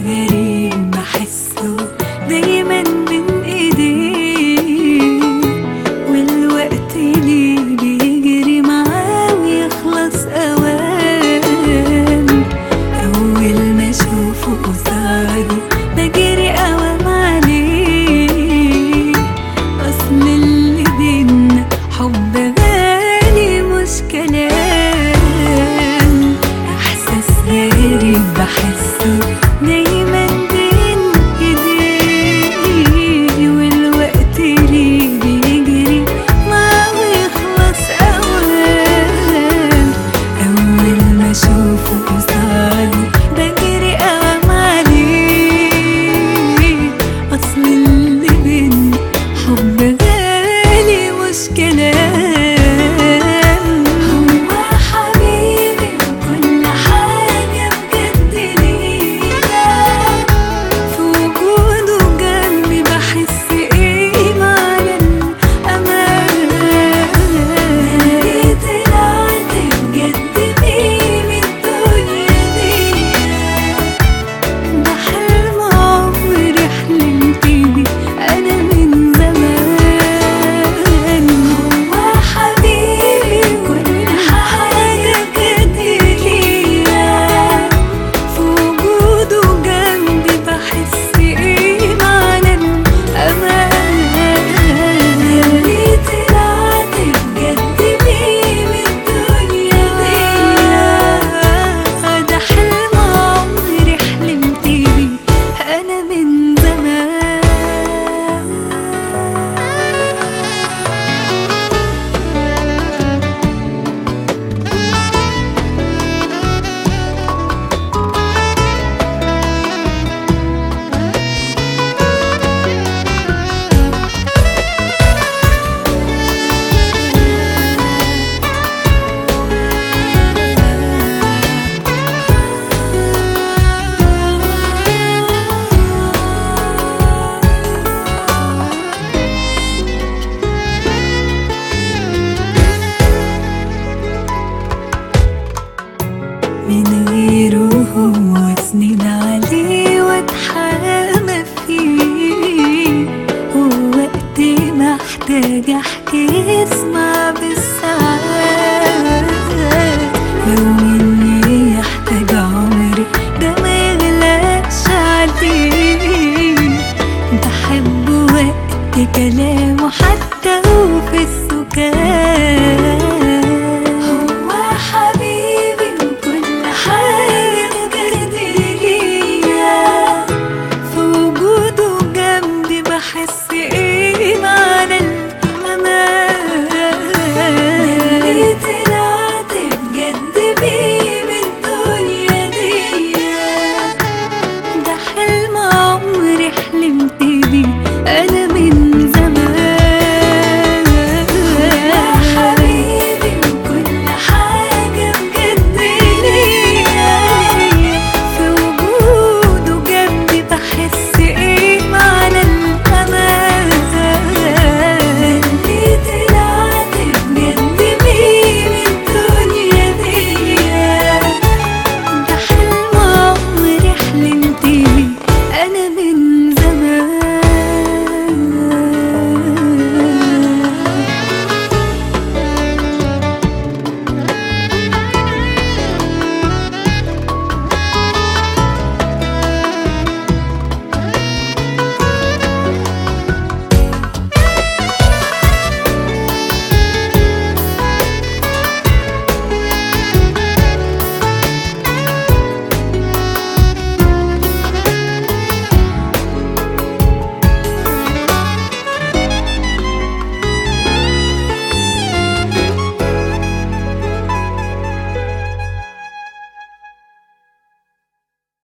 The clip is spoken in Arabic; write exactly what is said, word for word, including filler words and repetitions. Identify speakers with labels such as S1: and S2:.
S1: غريب بحسه دايما بين ايديه، والوقت ليه بيجري معاه ويخلص اوام. اول ما اشوفه قصادي بجري اوام عليه، اصل اللي بينا حب غالي مش كلام. احساس غريب بحسه دايما بين ايديه، والوقت ليه بيجري معاه ويخلص اوام. اول ما اشوفه قصادي بجري اوام عليه، اصل اللي بينا حب غالي مش كلام. هو حبيبي وكل حاجة بجد ليا، في وجوده جنبي بحس ايه معنى الأمان. اللي طلعت بجد بيه من الدنيا دي، ده حلم عمري حلمت بيه أنا من زمان. هو حبيبي كل حاجة بجد ليا، في وجوده جنبي بحس ايه معنى الأمان. اللي طلعت بجد بيه من الدنيا دي، ده حلم عمري حلمت بيه أنا من زمان. من غيره هو سنين عليه واتحامى فيه، ووقت ما احتاج احكي اسمع بالساعات. لو مني يحتاج عمري ده ما يغلاش عليه، بحب وقت كلامه حتى وفي السكات. هو حبيبي وكل حاجة بجد ليا، في وجوده جنبي بحس ايه معنى الأمان. اللي طلعت بجد بيه